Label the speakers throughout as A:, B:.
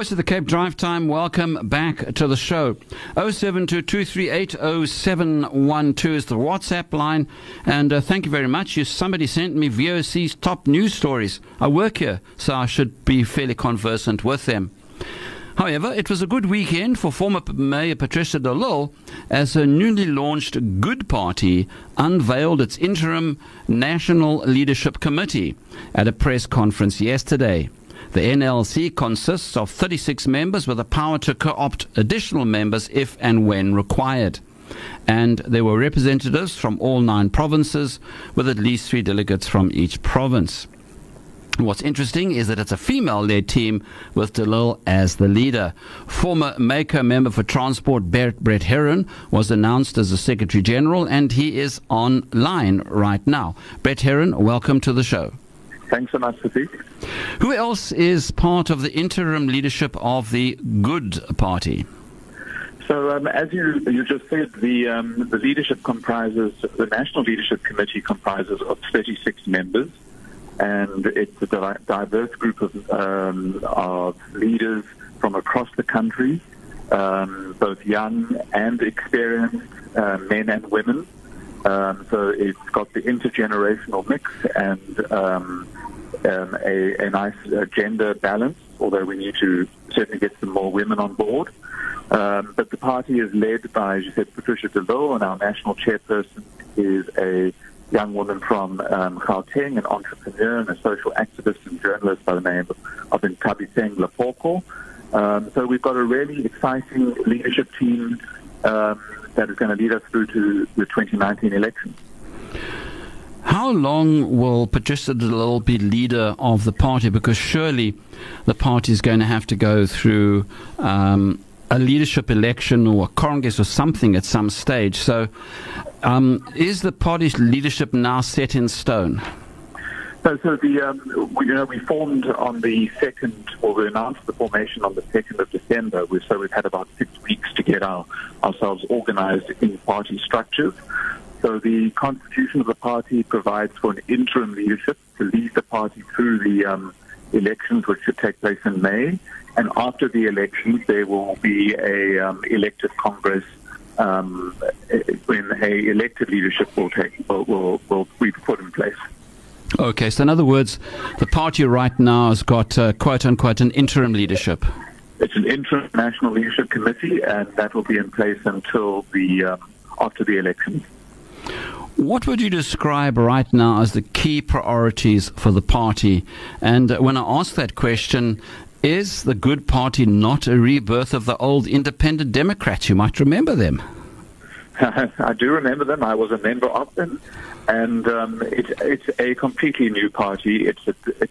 A: Voice of the Cape Drive Time, welcome back to the show. 0722380712 is the WhatsApp line, and thank you very much. Somebody sent me VOC's top news stories. I work here, so I should be fairly conversant with them. However, it was a good weekend for former Mayor Patricia de Lille as her newly launched Good Party unveiled its interim National Leadership Committee at a press conference yesterday. The NLC consists of 36 members with the power to co-opt additional members if and when required. And there were representatives from all 9 provinces, with at least 3 delegates from each province. What's interesting is that it's a female-led team with de Lille as the leader. Former MACO member for Transport Brett Herron was announced as the Secretary General, and he is online right now. Brett Herron, welcome to the show.
B: Thanks so much, Satiq.
A: Who else is part of the interim leadership of the Good Party?
B: So, as you just said, the leadership comprises, the National Leadership Committee comprises of 36 members, and it's a diverse group of leaders from across the country, both young and experienced, men and women. So it's got the intergenerational mix and a nice gender balance, although we need to certainly get some more women on board. But the party is led by, as you said, Patricia de Lille, and our national chairperson is a young woman from Gauteng, an entrepreneur and a social activist and journalist by the name of Nkabiseng Lepoko. So we've got a really exciting leadership team that is going to lead us through to the 2019 elections.
A: How long will Patricia de Lille be leader of the party? Because surely the party is going to have to go through a leadership election or a Congress or something at some stage. So is the party's leadership now set in stone?
B: So we formed on the 2nd, or we announced the formation on the 2nd of December. So we've had about 6 weeks to get ourselves organized in party structures. So the constitution of the party provides for an interim leadership to lead the party through the elections, which should take place in May. And after the elections, there will be a elected Congress when a elected leadership will be put in place.
A: Okay, so in other words, the party right now has got, quote-unquote, an interim leadership.
B: It's an interim National Leadership Committee, and that will be in place until after the elections.
A: What would you describe right now as the key priorities for the party? And when I ask that question, is the Good Party not a rebirth of the old Independent Democrats? You might remember them.
B: I do remember them. I was a member of them. And it's a completely new party. It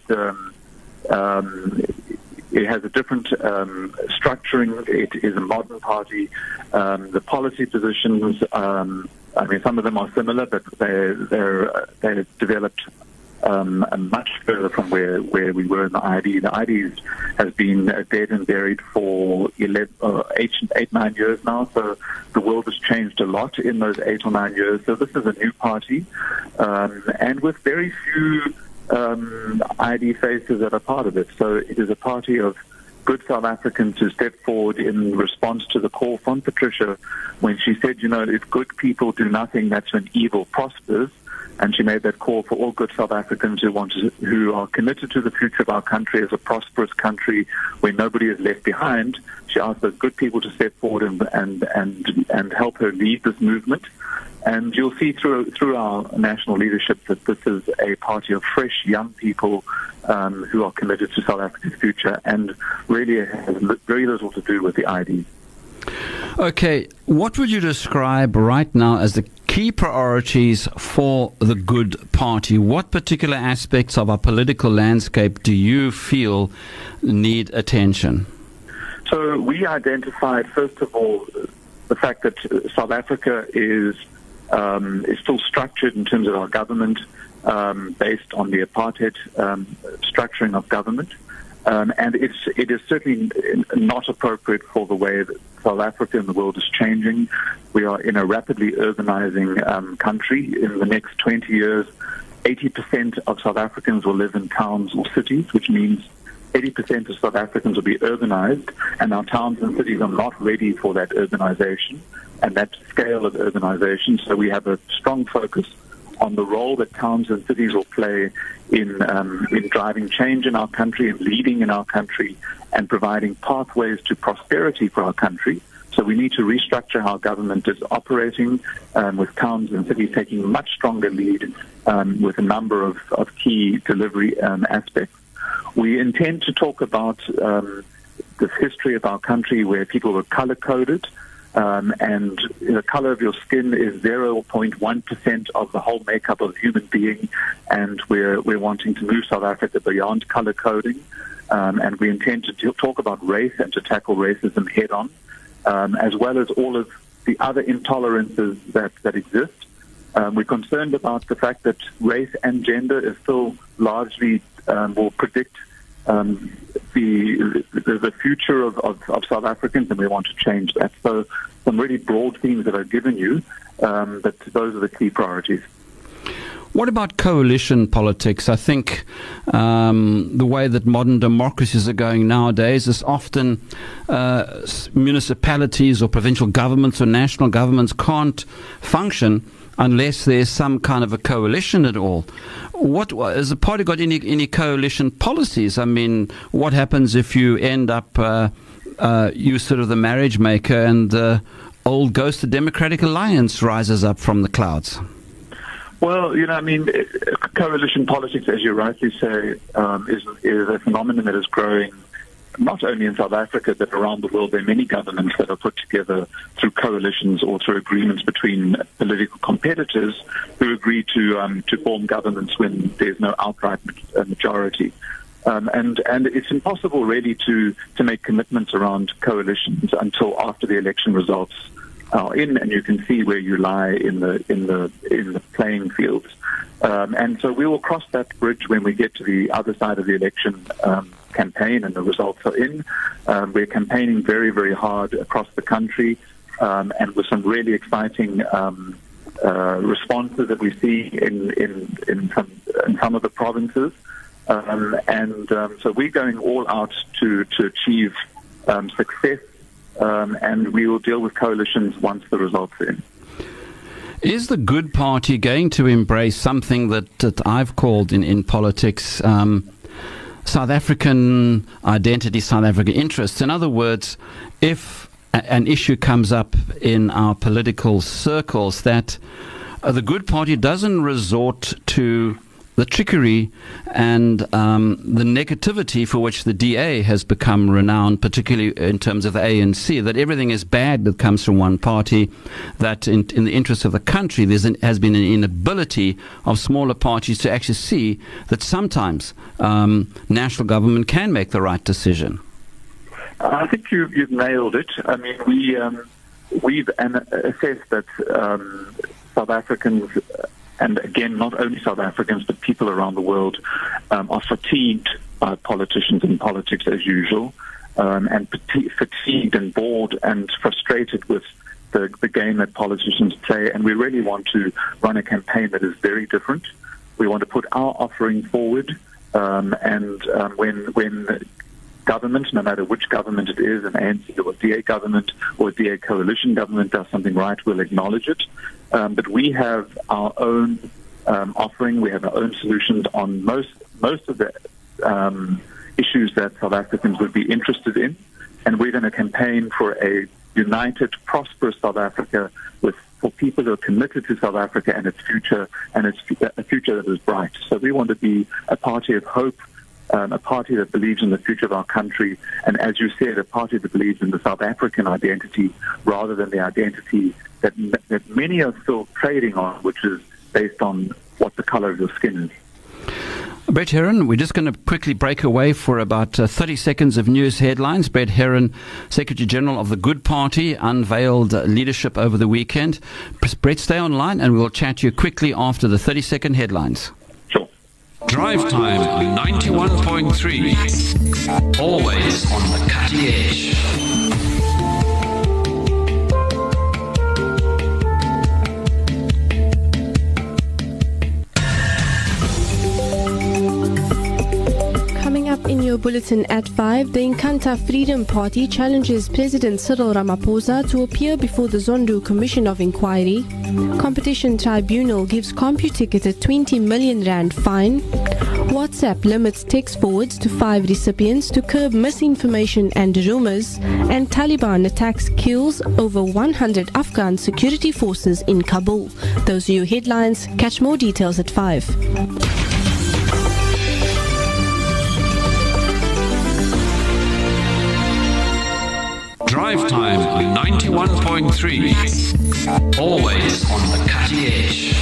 B: has a different structuring. It is a modern party. The policy positions, some of them are similar, but they're developed much further from where we were in the ID. The ID has been dead and buried for 9 years now, so the world has changed a lot in those 8 or 9 years. So this is a new party, and with very few ID faces that are part of it. So it is a party of good South Africans who stepped forward in response to the call from Patricia when she said, if good people do nothing, that's when evil prospers. And she made that call for all good South Africans who are committed to the future of our country as a prosperous country where nobody is left behind. She asked those good people to step forward and help her lead this movement. And you'll see through our national leadership that this is a party of fresh young people who are committed to South Africa's future, and really has very little to do with the ID.
A: Okay, what would you describe right now as the key priorities for the Good Party? What particular aspects of our political landscape do you feel need attention?
B: So we identified, first of all, the fact that South Africa is still structured in terms of our government based on the apartheid structuring of government. And it is certainly not appropriate for the way that South Africa and the world is changing. We are in a rapidly urbanizing country. In the next 20 years, 80% of South Africans will live in towns or cities, which means 80% of South Africans will be urbanized, and our towns and cities are not ready for that urbanization and that scale of urbanization. So we have a strong focus on the role that towns and cities will play in driving change in our country and leading in our country and providing pathways to prosperity for our country. So we need to restructure how government is operating, with towns and cities taking a much stronger lead with a number of key delivery aspects. We intend to talk about the history of our country where people were color-coded, and the color of your skin is 0.1% of the whole makeup of a human being, and we're wanting to move South Africa beyond color coding, and we intend to talk about race and to tackle racism head-on, as well as all of the other intolerances that exist. We're concerned about the fact that race and gender is still largely will predict the future of South Africans, and we want to change that. So some really broad themes that I've given you, but those are the key priorities.
A: What about coalition politics? I think the way that modern democracies are going nowadays is often municipalities or provincial governments or national governments can't function unless there's some kind of a coalition at all. What has the party got any coalition policies? I mean, what happens if you end up you sort of the marriage maker and the old ghost of Democratic Alliance rises up from the clouds?
B: Well, coalition politics, as you rightly say, is a phenomenon that is growing not only in South Africa, but around the world. There are many governments that are put together through coalitions or through agreements between political competitors who agree to form governments when there's no outright majority. And it's impossible really to make commitments around coalitions until after the election results are in, and you can see where you lie in the playing fields. And so we will cross that bridge when we get to the other side of the election campaign and the results are in. We're campaigning very, very hard across the country, and with some really exciting responses that we see in some of the provinces. So we're going all out to achieve success, and we will deal with coalitions once the results are in.
A: Is the Good Party going to embrace something that I've called in politics South African identity, South African interests? In other words, if an issue comes up in our political circles that the Good Party doesn't resort to the trickery and the negativity for which the DA has become renowned, particularly in terms of the ANC, that everything is bad that comes from one party, that in the interest of the country has been an inability of smaller parties to actually see that sometimes national government can make the right decision.
B: I think you've nailed it. I mean, we've assessed that South Africans, and again, not only South Africans, but people around the world, are fatigued by politicians and politics as usual, and fatigued and bored and frustrated with the game that politicians play. And we really want to run a campaign that is very different. We want to put our offering forward, and when government, no matter which government it is, an ANC or a DA government or a DA coalition government, does something right, we'll acknowledge it. But we have our own offering. We have our own solutions on most of the issues that South Africans would be interested in. And we're going to campaign for a united, prosperous South Africa for people who are committed to South Africa and its future, and a future that is bright. So we want to be a party of hope, a party that believes in the future of our country, and as you said, a party that believes in the South African identity rather than the identity that many are still trading on, which is based on what the color of your skin is.
A: Brett Herron, we're just going to quickly break away for about 30 seconds of news headlines. Brett Herron, Secretary General of the Good Party, unveiled leadership over the weekend. Brett, stay online and we'll chat to you quickly after the 30-second headlines.
C: Drive Time 91.3. Always on the cutting edge.
D: Coming up in your bulletin at 5, the Inkatha Freedom Party challenges President Cyril Ramaphosa to appear before the Zondo Commission of Inquiry. Competition Tribunal gives CompuTicket a 20 million rand fine. WhatsApp limits text forwards to 5 recipients to curb misinformation and rumors. And Taliban attacks kills over 100 Afghan security forces in Kabul. Those are your headlines. Catch more details at 5.
C: Drive Time 91.3. Always on the cutting edge.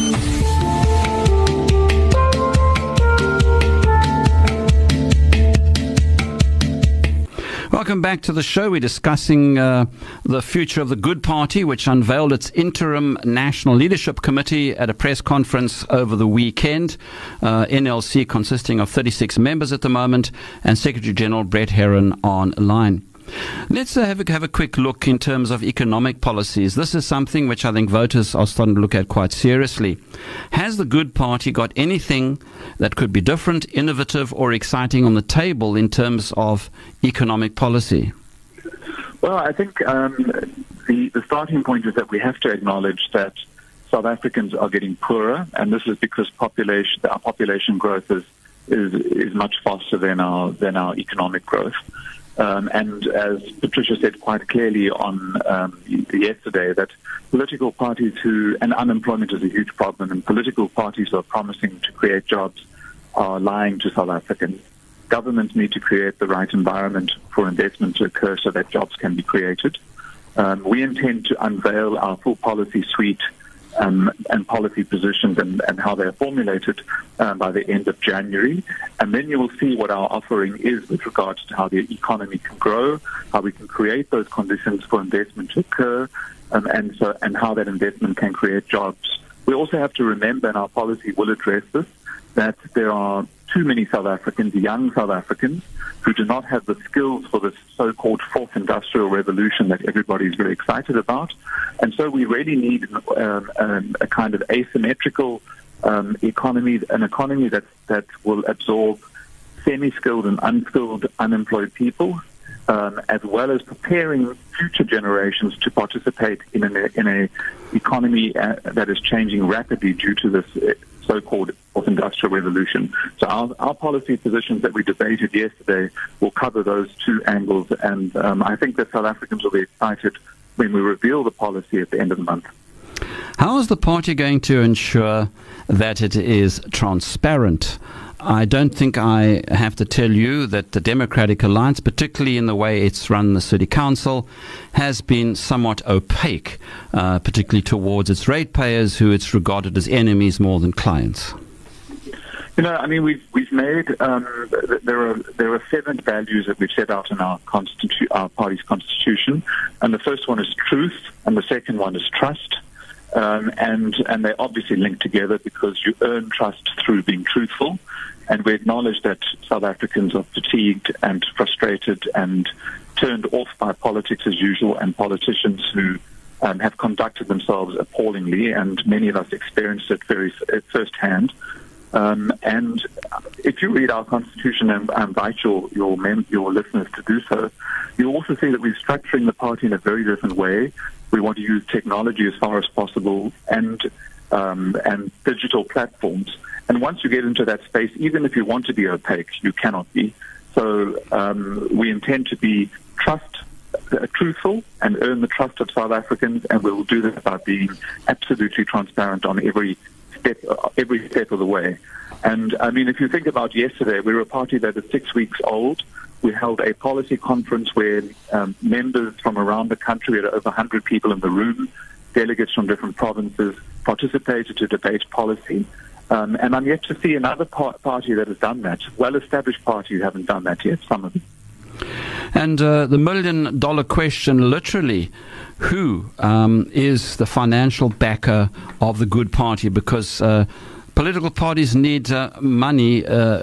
A: Welcome back to the show. We're discussing the future of the Good Party, which unveiled its interim National Leadership Committee at a press conference over the weekend. NLC consisting of 36 members at the moment, and Secretary General Brett Herron online. Let's have a quick look in terms of economic policies. This is something which I think voters are starting to look at quite seriously. Has the Good Party got anything that could be different, innovative or exciting on the table in terms of economic policy?
B: Well, I think the starting point is that we have to acknowledge that South Africans are getting poorer, and this is because our population growth is much faster than our economic growth. And as Patricia said quite clearly on yesterday, that political parties and unemployment is a huge problem, and political parties who are promising to create jobs are lying to South Africans. Governments need to create the right environment for investment to occur so that jobs can be created. We intend to unveil our full policy suite and policy positions and how they're formulated by the end of January. And then you will see what our offering is with regards to how the economy can grow, how we can create those conditions for investment to occur, and how that investment can create jobs. We also have to remember, and our policy will address this, that there are too many South Africans, young South Africans, who do not have the skills for this so-called fourth industrial revolution that everybody is very excited about. And so we really need a kind of asymmetrical economy, an economy that will absorb semi-skilled and unskilled unemployed people, as well as preparing future generations to participate in an economy that is changing rapidly due to this so-called fourth industrial revolution. So our policy positions that we debated yesterday will cover those two angles, and I think that South Africans will be excited when we reveal the policy at the end of the month.
A: How is the party going to ensure that it is transparent? I don't think I have to tell you that the Democratic Alliance, particularly in the way it's run the City Council, has been somewhat opaque, particularly towards its ratepayers, who it's regarded as enemies more than clients.
B: You know, I mean, we've made there are 7 values that we've set out in our party's constitution, and the first one is truth, and the second one is trust. And they obviously link together because you earn trust through being truthful. And we acknowledge that South Africans are fatigued and frustrated and turned off by politics as usual, and politicians who have conducted themselves appallingly, and many of us experienced it firsthand. And if you read our constitution, and I invite your listeners to do so, you'll also see that we're structuring the party in a very different way. We want to use technology as far as possible and digital platforms. And once you get into that space, even if you want to be opaque, you cannot be. So we intend to be truthful and earn the trust of South Africans, and we will do that by being absolutely transparent on every step of the way. And I mean, if you think about yesterday, we were a party that is 6 weeks old. We held a policy conference where members from around the country, we had over 100 people in the room, delegates from different provinces, participated to debate policy. And I'm yet to see another party that has done that. Well-established parties haven't done that yet, some of them.
A: And the $1 million question, literally, who is the financial backer of the Good Party? Because political parties need money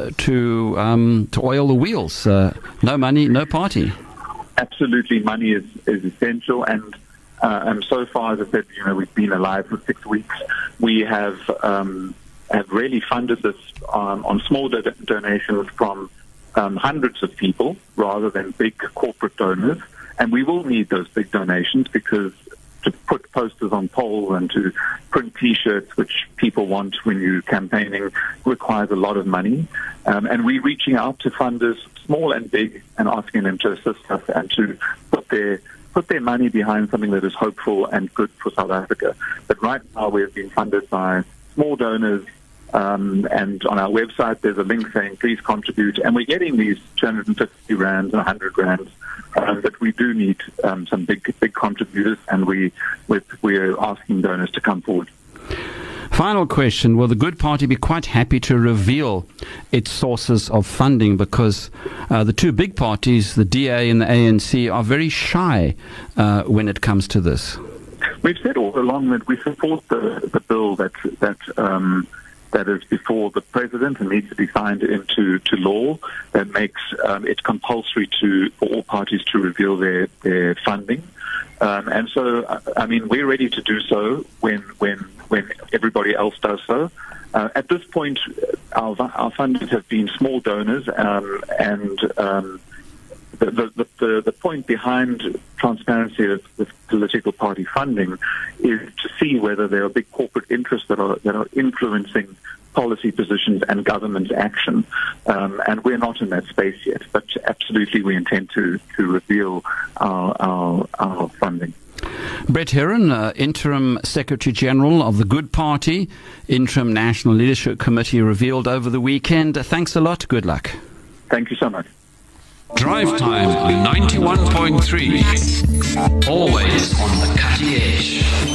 A: to oil the wheels. No money, no party.
B: Absolutely, money is essential, and so far, as I said, we've been alive for 6 weeks. We have really funded this on small donations from hundreds of people rather than big corporate donors. And we will need those big donations because to put posters on poles and to print T-shirts, which people want when you're campaigning, requires a lot of money. And we're reaching out to funders, small and big, and asking them to assist us and to put their money behind something that is hopeful and good for South Africa. But right now we've been funded by small donors, and on our website there's a link saying please contribute, and we're getting these 250 rands and 100 rands, but we do need some big contributors, and we're asking donors to come forward.
A: Final question, will the Good Party be quite happy to reveal its sources of funding, because the two big parties, the DA and the ANC, are very shy when it comes to this?
B: We've said all along that we support the bill that is before the president and needs to be signed into law, that makes it compulsory for all parties to reveal their funding. And so, I mean, we're ready to do so when everybody else does so. At this point, our funders have been small donors, and the point behind transparency with political party funding is to see whether there are big corporate interests that are influencing policy positions and government action. And we're not in that space yet, but absolutely we intend to reveal our funding.
A: Brett Herron, Interim Secretary General of the Good Party, Interim National Leadership Committee, revealed over the weekend. Thanks a lot. Good luck.
B: Thank you so much.
C: Drive Time 91.3. Always on the cutting edge.